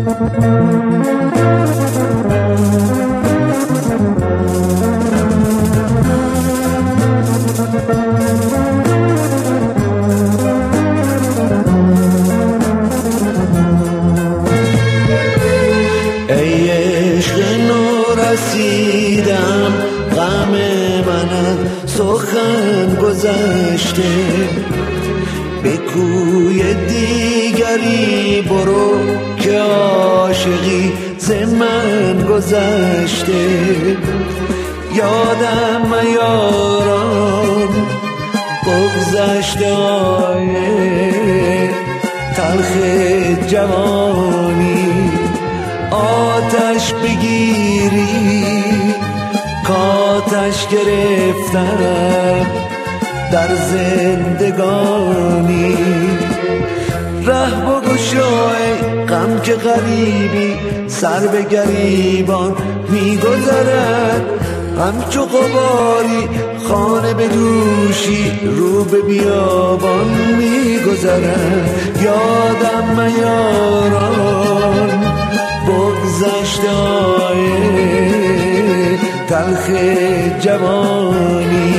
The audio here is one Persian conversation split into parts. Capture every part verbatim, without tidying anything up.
ای عشق نورسیدم غم من از سخن گذشته، به کوی دیگری برو که عاشقی ز من گذشته. یادم میاران بگذشته های تلخ جوانی، آتش بگیری کاتش گرفتم در زندگانی. ره بگشای غم که غریبی سر به گریبان میگذرد، همچو غباری خانه به دوشی رو به بیابان میگذرد. یادم میاران بگذشته های تلخ جوانی،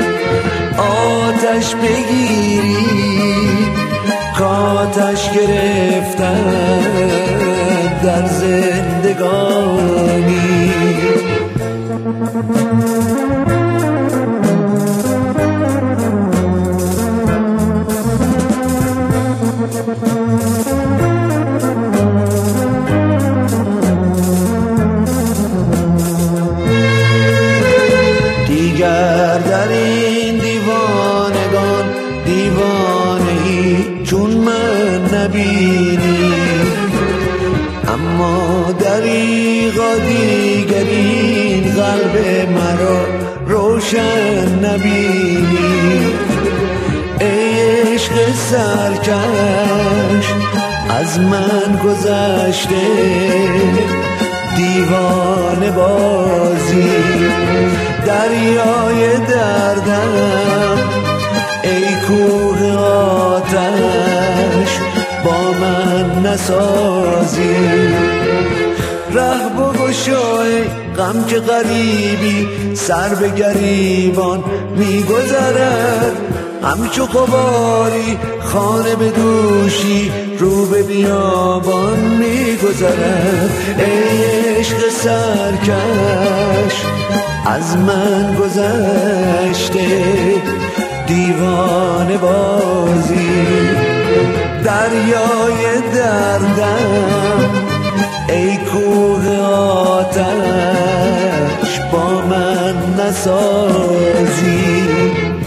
آتش بگیری کاتش گرفتن در زندگانی. دیگر در این دیوانگان دیوانه ای چون من نبینی، اما دریغا دیگر این قلب مرا روشن نبینی. ای عشق سرکش از من گذشته دیوانه بازی، دریای دردم ای کوه آتش با من نسازی. ره بگشای غم که غریبی سر به گریبان میگذرد، همچو غباری خانه به دوشی رو به بیابان میگذرد. ای عشق سرکش از من گذشته دیوانه بازی، دریای دردم ای کوه آتش با من نسازی.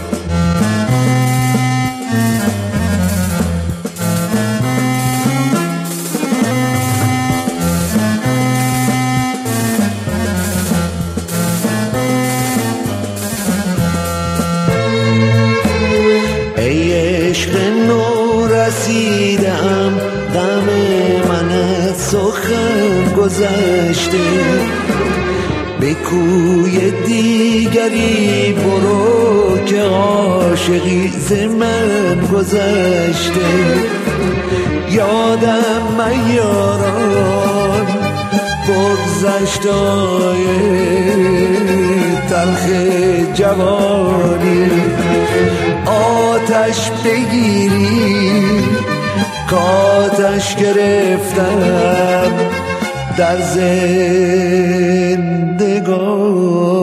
ای عشق نورسیدم غم من از سخن گذشته، به کوی دیگری برو که عاشقی ز من گذشته. یادم میاران بگذشته های تلخ جوانی، آتش بگیری کاتش گرفتم در زندگانی.